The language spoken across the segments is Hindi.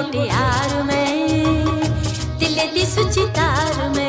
मुटियार में दिल दी सुची तार में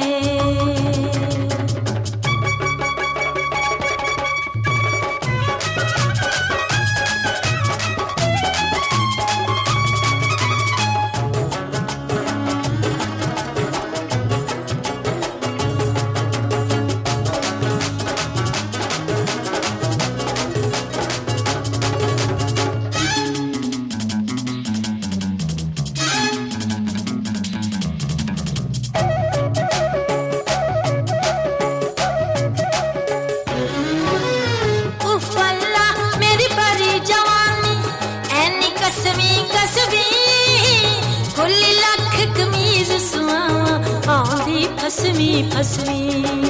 फसवी फसवी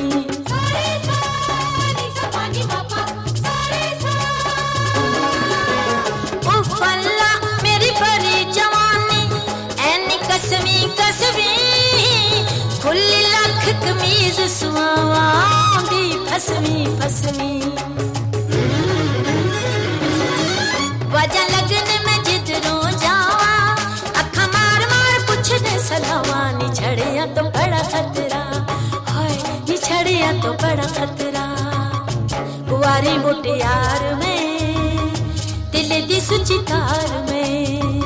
उफ अल्लाह मेरी परी जवानी ऐनी कसवी कसवी खुली लख कमीज सुआवांदी फसवी फसवी वजह लगन में जिधरों जावा अखा मार मार पुछदे सलावा नी छड़िया तो बड़ा खतरा हाय नी छड़िया तो बड़ा खतरा कुंवारी मुटियार में दिल दी सुची तार में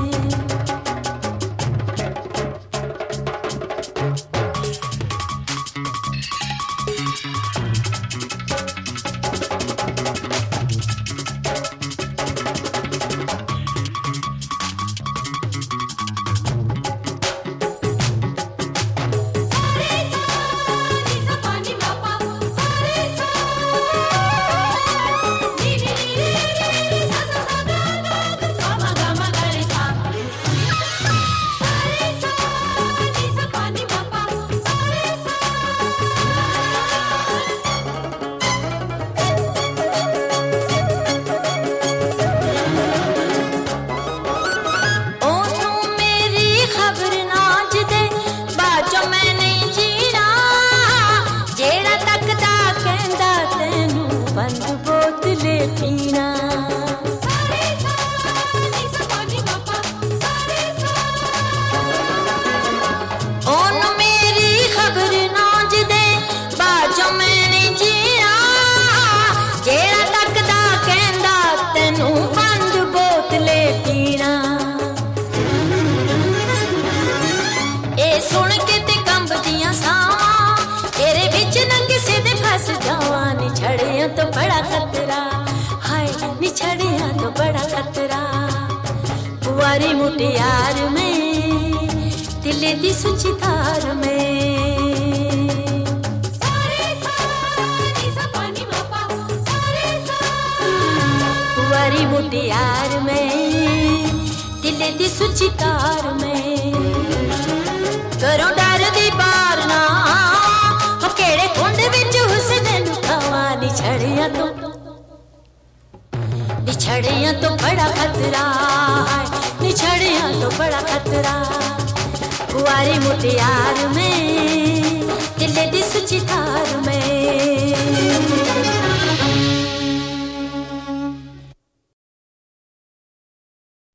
तो बड़ा खतरा हाय निछड़िया तो बड़ा खतरा कुंवारी मुटियार में दिल दी सुची तार में कुंवारी मुटियार में दिल दी सुची तार में करो डर दी पार ना हो केड़े कुंड विच हुस्न लुकावा निछड़िया तो बड़ा खतरा निछड़िया तो बड़ा खतरा कुंवारी मुटियार में